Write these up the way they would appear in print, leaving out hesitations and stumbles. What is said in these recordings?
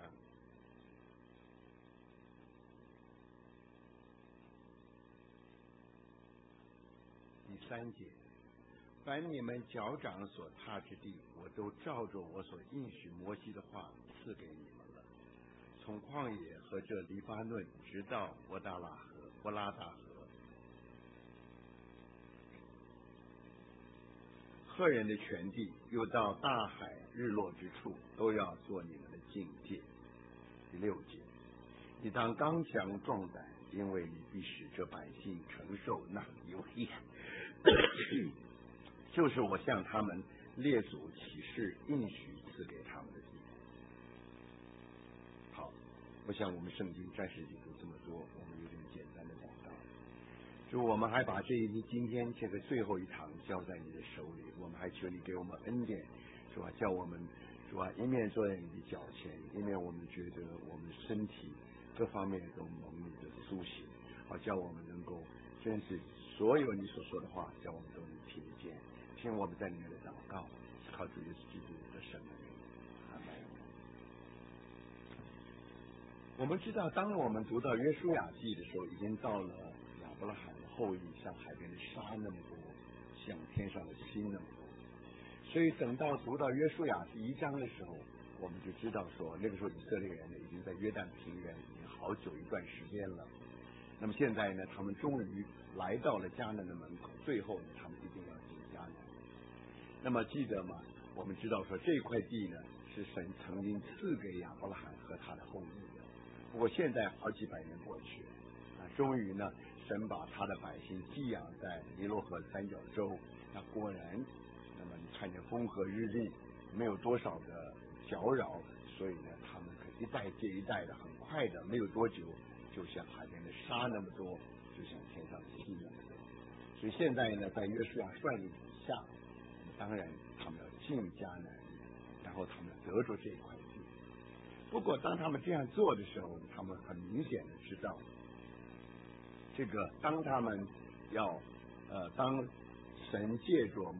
章第3节，凡你们脚掌所踏之地，我都照着我所应许摩西的话赐给你们了。从旷野和这黎巴嫩，直到伯拉大河，赫人的全地，又到大海日落之处，都要做你们的境界。第6节，你当刚强壮胆，因为你必使这百姓承受那有益，就是我向他们列祖起誓应许赐给他们的地。好，我想我们圣经暂时就读这么多，我们有点简单的祷告。主，我们还把今天这个最后一堂交在你的手里，我们还求你给我们恩典，是吧？叫我们是吧，一面坐在你的脚前，一面我们觉得我们身体各方面都蒙你的苏醒，好叫我们能够真是所有你所说的话，叫我们都能听见。听我们在里面的祷告，靠主耶稣基督的圣名，阿门。我们知道，当我们读到约书亚记的时候，已经到了亚伯拉罕的后裔像海边的沙那么多，像天上的星那么多。所以等到读到约书亚第1章的时候，我们就知道说，那个时候以色列人呢已经在约旦平原已经好久一段时间了。那么现在呢，他们终于来到了迦南的门口，最后呢，他们一定要进迦南。那么记得吗？我们知道说这块地呢是神曾经赐给亚伯拉罕和他的后裔的。不过现在好几百年过去了，终于呢，神把他的百姓寄养在尼罗河三角洲。那果然，那么你看见风和日丽，没有多少的搅扰，所以呢，他们可一代接一代的，很快的，没有多久，就像海边的沙那么多，就像天上的星那么多。所以现在呢，在约书亚率领之下，当然他们要进迦南，然后他们得着这一块地。不过当他们这样做的时候，他们很明显的知道，这个当他们要当神借着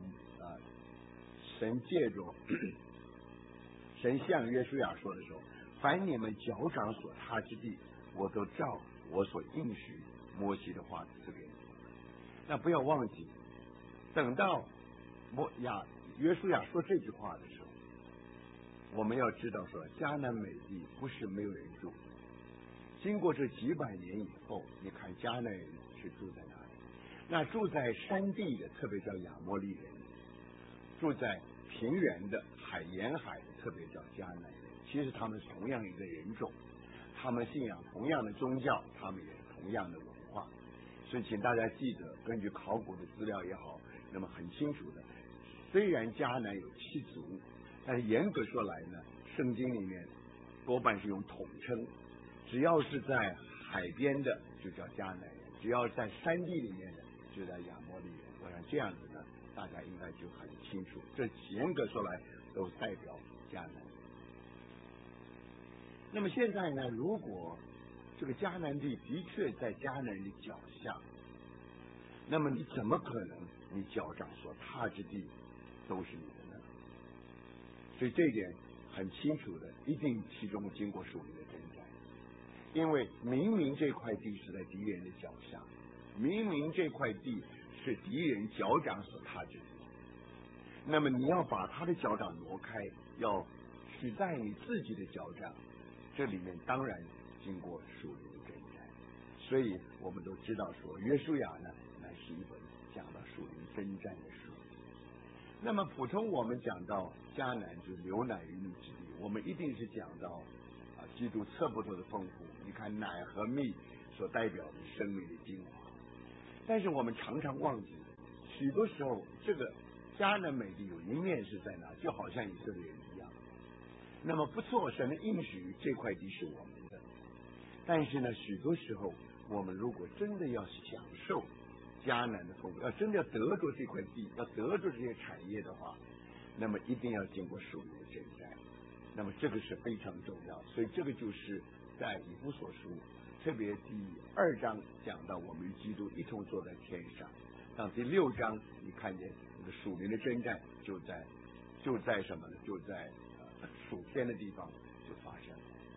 神向约书亚说的时候，凡你们脚掌所踏之地，我都照我所应许摩西的话赐给你们。那不要忘记，等到约书亚说这句话的时候，我们要知道说，迦南美地不是没有人住。经过这几百年以后，你看迦南人是住在哪里？那住在山地的，特别叫亚摩利人；住在平原的、沿海的，特别叫迦南人。其实他们同样一个人种，他们信仰同样的宗教，他们也同样的文化。所以请大家记得，根据考古的资料也好，那么很清楚的，虽然迦南有7族，但是严格说来呢，圣经里面多半是用统称，只要是在海边的就叫迦南人，只要在山地里面的就叫亚摩利人。我想这样子呢，大家应该就很清楚，这严格说来都代表迦南。那么现在呢，如果这个迦南地的确在迦南人的脚下，那么你怎么可能你脚掌所踏之地都是你的呢？所以这一点很清楚的，一定其中经过属灵的征战，因为明明这块地是在敌人的脚下，明明这块地是敌人脚掌所踏之地，那么你要把他的脚掌挪开，要取代你自己的脚掌，这里面当然经过属灵的征战。所以我们都知道说，约书亚呢乃是一本讲到属灵征战的书。那么普通我们讲到迦南就是流奶与蜜之地，我们一定是讲到基督测不透的丰富。你看奶和蜜所代表的生命的精华，但是我们常常忘记，许多时候这个迦南美地有一面是在哪，就好像以色列人一样。那么不错，神的应许这块地是我们的，但是呢，许多时候我们如果真的要享受迦南的丰富，要真的要得着这块地，要得着这些产业的话，那么一定要经过属灵的征战。那么这个是非常重要，所以这个就是在以弗所书特别第2章讲到我们与基督一同坐在天上，到第6章你看见这个属灵的征战就在什么呢？就在属天的地方就发生。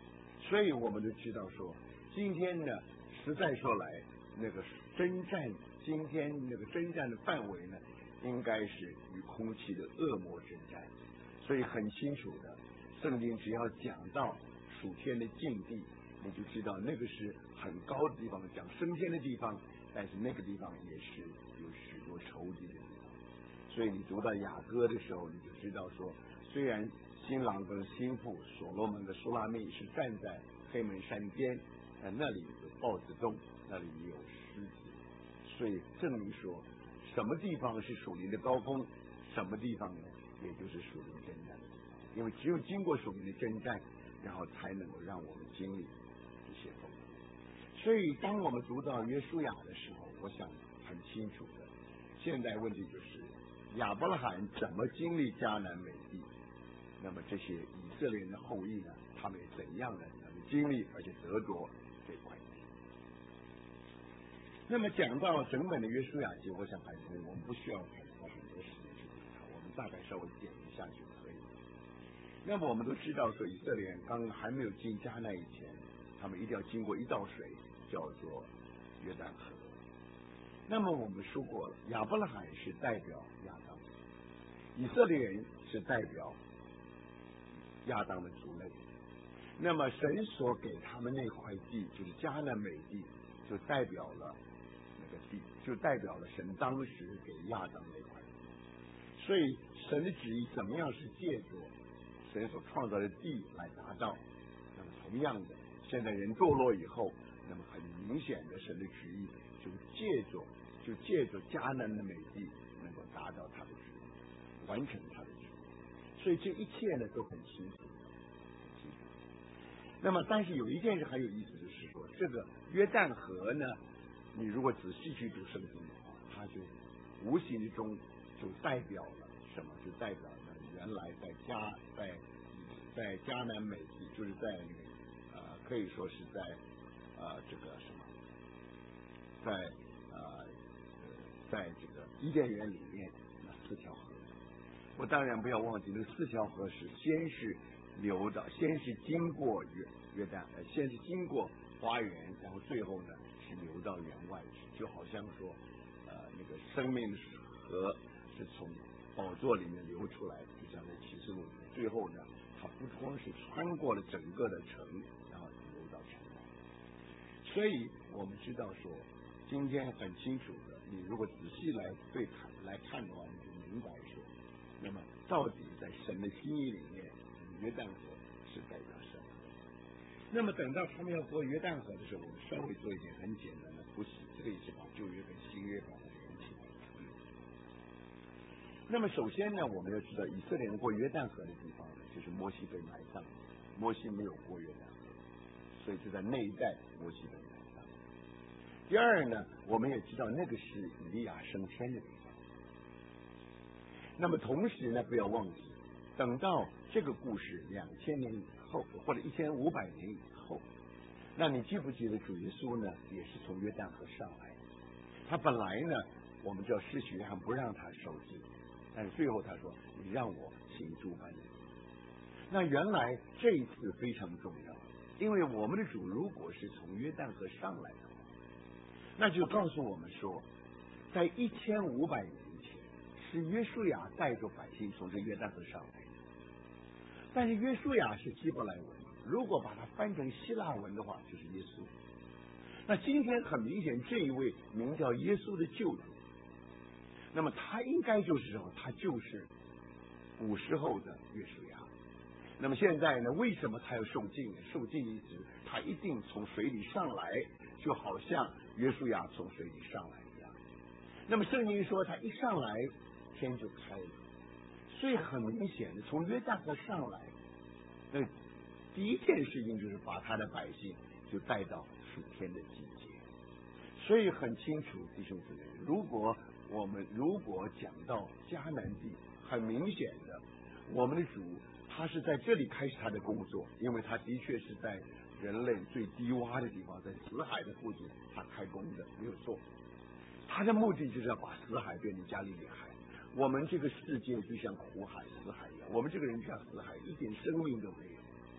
所以我们都知道说，今天呢，实在说来，那个征战，今天那个征战的范围呢，应该是与空气的恶魔征战。所以很清楚的，圣经只要讲到属天的境地，你就知道那个是很高的地方，讲升天的地方，但是那个地方也是有许多仇敌的地方。所以你读到雅歌的时候，你就知道说，虽然新郎跟新妇所罗门的苏拉密是站在黑门山边，但那里有豹子洞，那里也有狮子，所以证明说什么地方是属灵的高峰，什么地方呢，也就是属灵征战的地方。因为只有经过属灵的征战，然后才能够让我们经历这些丰富。所以当我们读到约书亚的时候，我想很清楚的，现在问题就是亚伯拉罕怎么经历迦南美地，那么这些以色列人的后裔呢，他们也怎样的能经历而且得着这块地。那么讲到整本的约书亚记，我想我们不需要太花很多时间去读它，我们大概稍微点一下就可以了。那么我们都知道说，以色列人刚还没有进迦南以前，他们一定要经过一道水，叫做约旦河。那么我们说过了，亚伯拉罕是代表亚当，以色列人是代表亚当的族类。那么神所给他们那块地，就是迦南美地，就代表了那个地，就代表了神当时给亚当那块地。所以神的旨意怎么样是借着神所创造的地来达到。那么同样的，现在人堕落以后，那么很明显的神的旨意就借着迦南的美地能够达到他的旨意，完成他的旨意。所以这一切呢都很清楚。那么但是有一件事很有意思，就是说这个约旦河呢，你如果仔细去读圣经的话，它就无形之中就代表了什么？就代表了原来在迦南美地，就是在那个可以说是在这个什么，在这个伊甸园里面那4条河。我当然不要忘记，那4条河是先是经过约旦，先是经过花园，然后最后呢是流到园外去，就好像说那个生命的河是从宝座里面流出来，就像在启示录里面，最后呢它不光是穿过了整个的城，然后流到城外。所以我们知道说，今天很清楚的，你如果仔细来看的话，你就明白说，那么到底在神的心意里面，约旦河是代表什么？那么等到他们要过约旦河的时候，我们稍微做一点很简单的复习，这个也是把旧约跟新约把它连起来。那么首先呢，我们要知道以色列人过约旦河的地方呢，就是摩西被埋葬，摩西没有过约旦河，所以就在那一带摩西被埋葬。第二呢，我们也知道那个是以利亚升天的地方。那么同时呢，不要忘记，等到这个故事2000年以后，或者1500年以后，那你记不记得主耶稣呢，也是从约旦河上来的？他本来呢，我们叫施洗约翰不让他受洗，但是最后他说：“你让我行诸般的。”那原来这一次非常重要，因为我们的主如果是从约旦河上来的话，那就告诉我们说，在1500年前是约书亚带着百姓从这约旦河上来的。但是约书亚是希伯来文，如果把它翻成希腊文的话，就是耶稣。那今天很明显，这一位名叫耶稣的救主，那么他应该就是什么？他就是古时候的约书亚。那么现在呢，为什么他要受浸呢？受浸意思他一定从水里上来，就好像约书亚从水里上来一样。那么圣经说他一上来，天就开了。所以很明显的，从约旦河上来，那第一件事情就是把他的百姓就带到属天的境界。所以很清楚，弟兄姊妹，如果讲到迦南地，很明显的，我们的主他是在这里开始他的工作，因为他的确是在人类最低洼的地方，在死海的附近他开工的，没有错。他的目的就是要把死海变成加利利海。我们这个世界就像苦海、死海一样，我们这个人就像死海，一点生命都没有。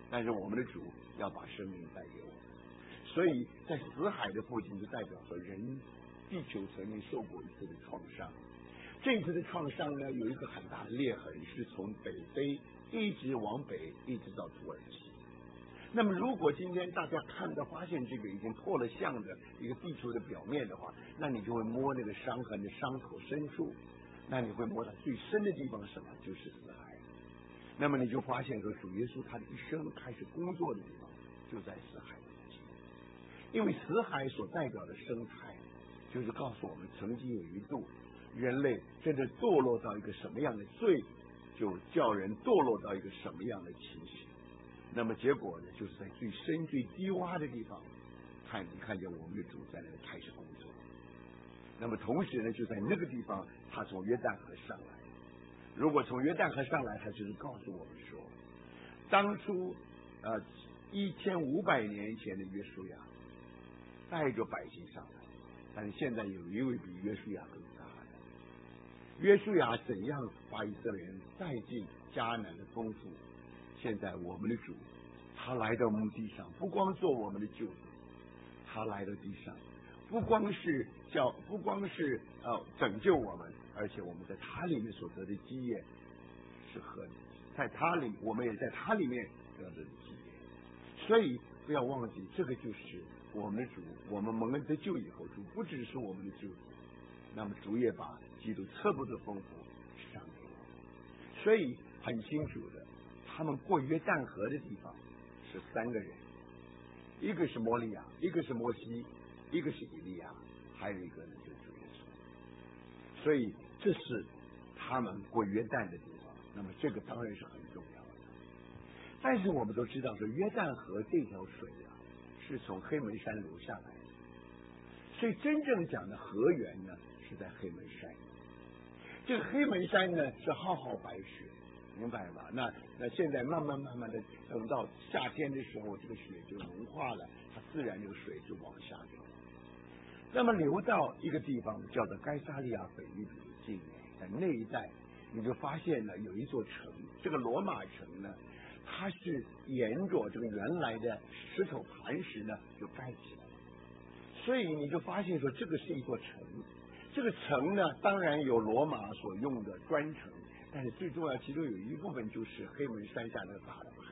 但是我们的主要把生命带给我们。所以在死海的附近就代表着地球曾经受过一次的创伤。这一次的创伤呢，有一个很大的裂痕，是从北非一直往北，一直到土耳其。那么如果今天大家看到发现这个已经破了相的一个地球的表面的话，那你就会摸那个伤痕的伤口深处，那你会摸到最深的地方是什么？就是死海。那么你就发现说，主耶稣他的一生开始工作的地方就在死海附近，因为死海所代表的生态，就是告诉我们曾经有一度人类真的堕落到一个什么样的罪，就叫人堕落到一个什么样的情形。那么结果呢，就是在最深最低洼的地方，你看见我们的主在那里开始工作。那么同时呢，就在那个地方，他从约旦河上来。如果从约旦河上来，他就是告诉我们说，当初1500年前的约书亚带着百姓上来，但是现在有一位比约书亚更大的。约书亚怎样把以色列人带进迦南的丰富？现在我们的主，他来到我们地上，不光做我们的救主，他来到地上，不光是拯救我们，而且我们在他里面所得的基业是和在他里，我们也在他里面得到的基业。所以不要忘记，这个就是我们的主。我们蒙恩得救以后，主不只是我们的救主，那么主也把基督测不得丰富赏给我们。所以很清楚的，他们过约旦河的地方是3个人，一个是摩利亚，一个是摩西，一个是以利亚，还有一个呢就是主耶稣。所以这是他们过约旦的地方，那么这个当然是很重要的。但是我们都知道说，约旦河这条水是从黑门山流下来的，所以真正讲的河源呢是在黑门山。这个黑门山呢是浩浩白雪，明白吧？那现在慢慢的，等到夏天的时候，这个雪就融化了，它自然这个水就往下流。那么流到一个地方叫做该撒利亚腓立比的境内，在那一带你就发现了有一座城，这个罗马城呢，它是沿着这个原来的石头磐石呢就盖起来了，所以你就发现说这个是一座城。这个城呢，当然有罗马所用的砖城，但是最重要，其中有一部分就是黑门山下那个大的磐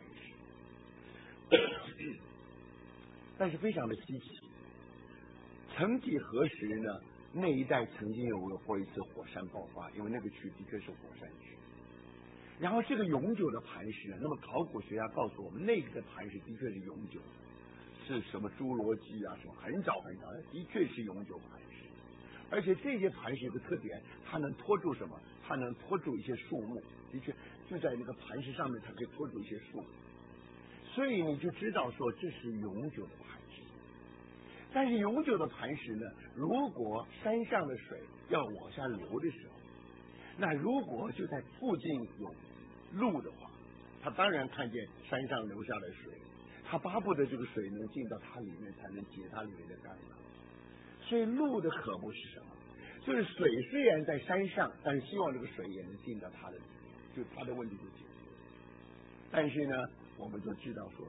石，但是非常的稀奇。曾几何时呢，那一带曾经有过一次火山爆发，因为那个区的确是火山区。然后这个永久的磐石呢，那么考古学家告诉我们，那个磐石的确是永久的，是什么侏罗纪啊什么，很早的确是永久磐石。而且这些磐石的特点，它能拖住什么？它能拖住一些树木，的确就在那个磐石上面，它可以拖住一些树木，所以你就知道说这是永久的磐石。但是永久的磐石呢，如果山上的水要往下流的时候，那如果就在附近有路的话，他当然看见山上流下的水，他巴不得这个水能进到它里面，才能解它里面的干扰。所以路的科目是什么？就是水虽然在山上，但是希望这个水也能进到它的里面，就它的问题就解决。但是呢，我们都知道说，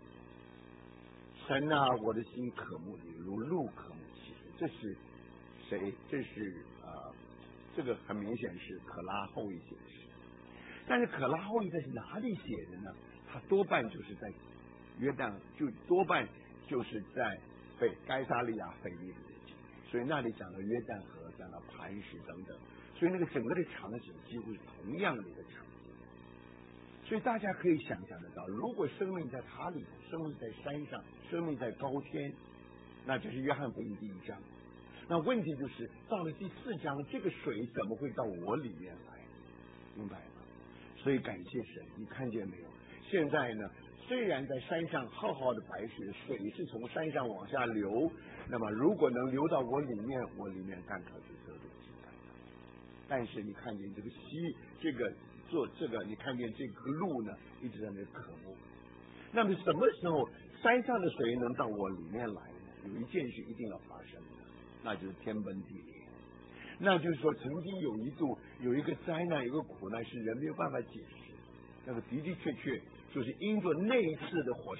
神啊，我的心渴慕你，如鹿渴慕其水。这是谁？这是这个很明显是可拉后裔写的诗。但是可拉后裔在哪里写的呢？他多半就是在约旦，就多半就是在该撒利亚腓立比的境内，所以那里讲到约旦河，讲到磐石等等，所以那个整个的场景几乎是同样的一个场景。所以大家可以想象得到，如果生命在塔里，生命在山上，生命在高天，那就是约翰福音第1章。那问题就是到了第4章，这个水怎么会到我里面来？明白吗？所以感谢神，你看见没有？现在呢，虽然在山上浩浩的白雪，水是从山上往下流，那么如果能流到我里面，我里面干渴就得住饥干。但是你看见这个你看见这个路呢，一直在那渴慕。那么什么时候山上的水能到我里面来呢？有一件事一定要发生的，那就是天崩地裂。那就是说，曾经有一度有一个灾难，有一个苦难是人没有办法解释，那个的确就是因着那一次的火